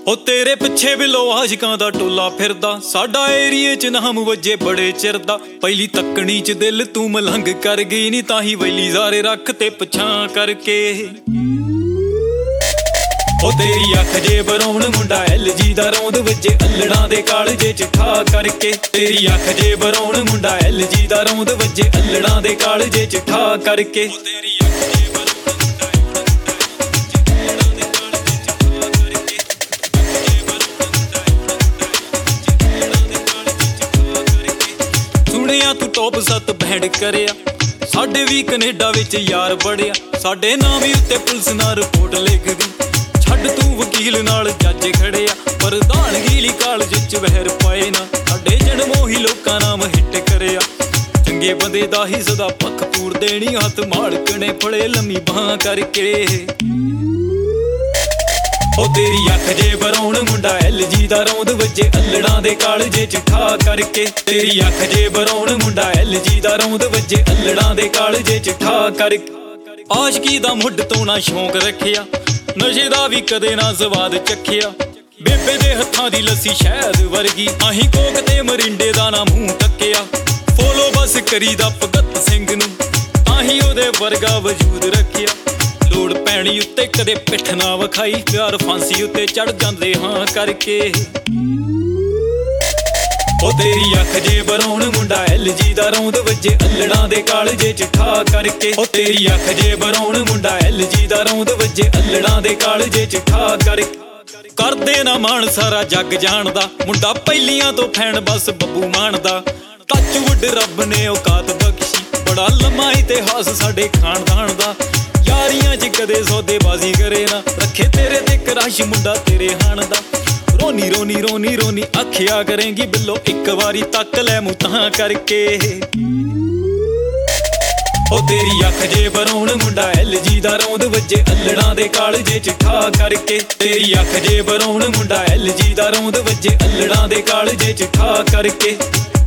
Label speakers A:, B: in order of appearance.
A: ਉਹ ਤੇਰੇ ਪਿੱਛੇ ਬਿੱਲੋ ਆਸ਼ਿਕਾਂ ਦਾ ਟੋਲਾ ਫਿਰਦਾ, ਸਾਡਾ ਏਰੀਏ 'ਚ ਨਾਮ ਵੱਜੇ ਬੜੇ ਚਿਰ ਦਾ। ਪਹਿਲੀ ਤੱਕਣੀ 'ਚ ਦਿਲ ਤੂੰ ਮਲੰਗ ਕਰ ਗਈ ਨੀ, ਤਾਂ ਹੀ ਵੈਲੀ ਜ਼ਾਰੇ ਰੱਖ ਤੇ ਪਛਾਂ ਕਰਕੇ। ਉਹ ਤੇਰੀ ਅੱਖ ਜੇ ਬਰਾਉਨ ਮੁੰਡਾ LG ਦਾ ਰੌਂਦ ਵੱਜੇ ਅੱਲੜਾਂ ਦੇ ਕਾਲਜੇ 'ਚ ਠਾ ਕਰਕੇ। ਤੇਰੀ ਅੱਖ ਜੇ ਬਰਾਉਨ ਮੁੰਡਾ LG ਦਾ ਰੌਂਦ ਵੱਜੇ ਅੱਲੜਾਂ ਦੇ ਕਾਲਜੇ 'ਚ ਠਾ ਕਰਕੇ। ਸੁਣਿਆ ਤੂੰ ਟੌਪ 7 ਬੈਂਡ ਕਰਿਆ, ਸਾਡੇ ਵੀ ਕੈਨੇਡਾ ਵਿੱਚ ਯਾਰ ਬੜਿਆ। ਸਾਡੇ ਨਾਂ ਵੀ ਉੱਤੇ ਪੁਲਿਸ ਨਾਲ ਰਿਪੋਰਟ ਲਿਖਦੀ, ਛੱਡ ਤੂੰ ਵਕੀਲ ਨਾਲ ਜੱਜ ਖੜਿਆ। ਪ੍ਰਧਾਨਗੀ ਕਾਲਜ 'ਚ ਵਹਿਰ ਪਾਏ ਨਾ, ਸਾਡੇ ਜਨਮੋਂ ਹੀ ਲੋਕਾਂ ਨਾਮ ਹਿੱਟ ਕਰਿਆ। ਚੰਗੇ ਬੰਦੇ ਦਾ ਹੀ ਸਦਾ ਪੱਖ ਪੂਰ ਦੇਣੀ, ਹੱਥ ਮਾਲਕ ਨੇ ਫੜੇ ਲੰਮੀ ਬਾਂਹ ਕਰਕੇ। ਉਹ ਤੇਰੀ ਅੱਖ ਜੇ ਬਰਾਉਨ ਮੁੰਡਾ LG ਦਾ ਰੌਂਦ ਵੱਜੇ ਅੱਲੜਾਂ ਦੇ ਕਾਲਜੇ 'ਚ ਠਾ ਕਰਕੇ। ਤੇਰੀ ਅੱਖ ਜੇ ਬਰਾਉਨ ਮੁੰਡਾ LG ਦਾ ਰੌਂਦ ਵੱਜੇ ਅੱਲੜਾਂ ਦੇ ਕਾਲਜੇ 'ਚ ਠਾ ਕਰਕੇ। ਆਸ਼ਕੀ ਦਾ ਮੁੱਢ ਤੋਂ ਨਾ ਸ਼ੌਂਕ ਰੱਖਿਆ, ਨਸ਼ੇ ਦਾ ਵੀ ਕਦੇ ਨਾ ਸਵਾਦ ਚੱਖਿਆ। ਬੇਬੇ ਦੇ ਹੱਥਾਂ ਦੀ ਲੱਸੀ ਸ਼ਹਿਦ ਵਰਗੀ, ਆਹੀਂ ਕੋਕ ਤੇ ਮਰਿੰਡੇ ਦਾ ਨਾ ਮੂੰਹ ਟੱਕਿਆ। ਫੋਲੋ ਬਸ ਕਰੀਦਾ ਭਗਤ ਸਿੰਘ ਨੂੰ, ਤਾਹੀਂ ਉਹਦੇ ਵਰਗਾ ਵਜੂਦ ਰੱਖਿਆ। ਲੋੜ ਪੈਣੀ ਉੱਤੇ ਕਦੇ ਪਿੱਠ ਨਾ ਵਿਖਾਈ, ਪਿਆਰ ਫਾਂਸੀ ਉੱਤੇ ਚੜ ਜਾਂਦੇ ਹਾਂ ਕਰਕੇ। ਉਹ ਤੇਰੀ ਅੱਖ ਜੇ ਬਰਾਉਨ ਮੁੰਡਾ LG ਦਾ ਰੌਂਦ ਵੱਜੇ ਅੱਲੜਾਂ ਦੇ ਕਾਲਜੇ 'ਚ ਠਾ ਕਰਕੇ। ਉਹ ਤੇਰੀ ਅੱਖ ਜੇ ਬਰਾਉਨ ਮੁੰਡਾ LG ਦਾ ਰੌਂਦ ਵੱਜੇ ਅੱਲੜਾਂ ਦੇ ਕਾਲਜੇ ਚ ਠਾ ਕਰਕੇ। ਕਰਦੇ ਨਾ ਮਾਣ ਸਾਰਾ ਜੱਗ ਜਾਣਦਾ, ਮੁੰਡਾ ਪਹਿਲੀਆਂ ਤੋਂ ਫੈਨ ਬਸ ਬੱਬੂ ਮਾਨ ਦਾ। ਟੱਚਵੁੱਡ ਰੱਬ ਨੇ ਔਕਾਤ ਬਖਸ਼ੀ, ਬੜਾ ਲੰਮਾ ਇਤਿਹਾਸ ਸਾਡੇ ਖਾਨਦਾਨ ਦਾ। ਯਾਰੀਆਂ 'ਚ ਕਦੇ ਸੌਦੇਬਾਜ਼ੀ ਕਰੇ ਨਾ, ਰੱਖੇ ਤੇਰੇ ਤੇ ਕਰਾਸ਼ ਮੁੰਡਾ ਤੇਰੇ ਹਾਣ ਦਾ। ਰੋਨੀ ਰੋਨੀ ਰੋਨੀ ਰੋਨੀ ਆਖਿਆ ਕਰੇਂਗੀ ਬਿੱਲੋ, ਇੱਕ ਵਾਰੀ ਤੱਕ ਲੈ ਮੂੰਹ ਤਾਂ ਕਰਕੇ। ਉਹ ਤੇਰੀ ਅੱਖ ਜੇ ਬਰਾਉਨ ਮੁੰਡਾ LG ਦਾ ਰੌਂਦ ਵੱਜੇ ਅੱਲੜਾਂ ਦੇ ਕਾਲਜੇ 'ਚ ਠਾ ਕਰਕੇ। ਤੇਰੀ ਅੱਖ ਜੇ ਬਰਾਉਨ ਮੁੰਡਾ LG ਦਾ ਰੌਂਦ ਵੱਜੇ ਅੱਲੜਾਂ ਦੇ ਕਾਲਜੇ 'ਚ ਠਾ ਕਰਕੇ।